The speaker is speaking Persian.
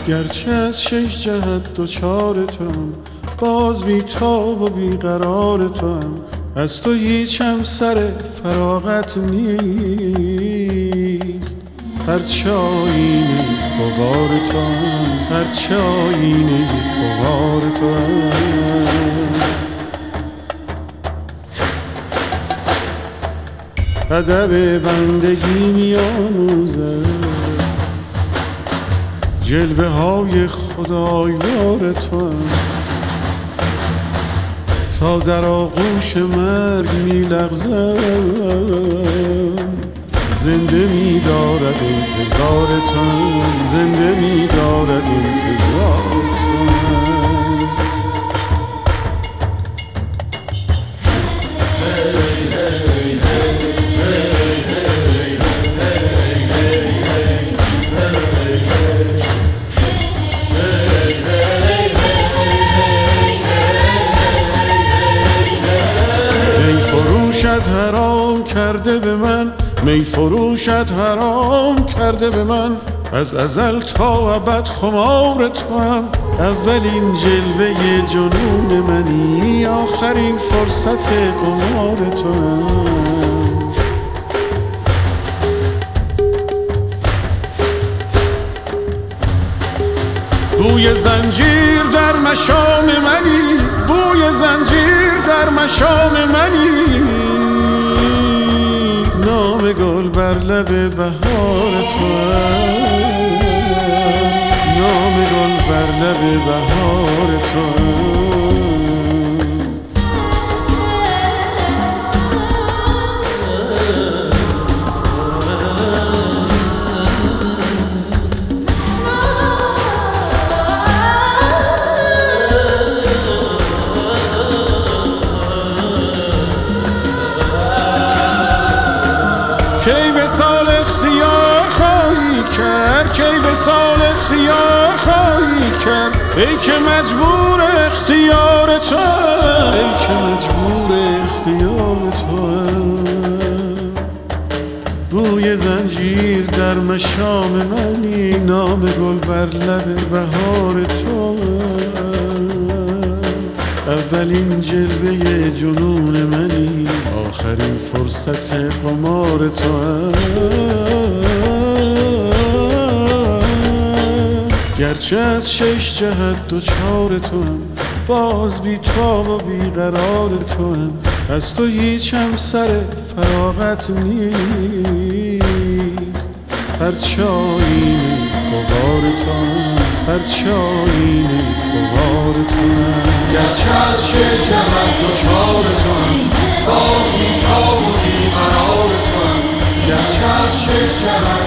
گرچه از شش جهت دوچار توام، باز بی تاب و بی قرار توام. از تو هیچم سر فراغت نیست، هرچه آینه غبار توام، هرچه آینه غبار توام. ادب بندگی می‌آموزد، جلوه های خدایار توام. تا در آغوش مرگ می‌لغزم، زنده می‌دارد انتظار توام، زنده می‌دارد انتظار توام. حرام کرده به من، می فروشت حرام کرده به من. از ازل تا ابد خمار توام. اولین جلوه جنون منی، آخرین فرصت قمار توام. بوی زنجیر در مشام منی، بوی زنجیر در مشام منی. نام گل بر لب بهار توام، نام گل بر لب بهار توام. کی وصال اختیار خواهی کرد، کی وصال اختیار خواهی کرد. ای که مجبور اختیار تو، ای که مجبور اختیار تو. بوی زنجیر در مشام منی، نام گل بر لب بهار تو. اولین جلوه جنون منی، آخرین فرصت قمار تو. گرچه از شش جهت دوچار توام، باز بی تاب و بی قرار توام. از تو هیچم سر فراغت نیست، هرچه آینه غبار توام، هرچه آینه غبار توام. گرچه از شش جهت دوچار توام، باز بی تاب و بی قرار توام. گرچه از شش جهت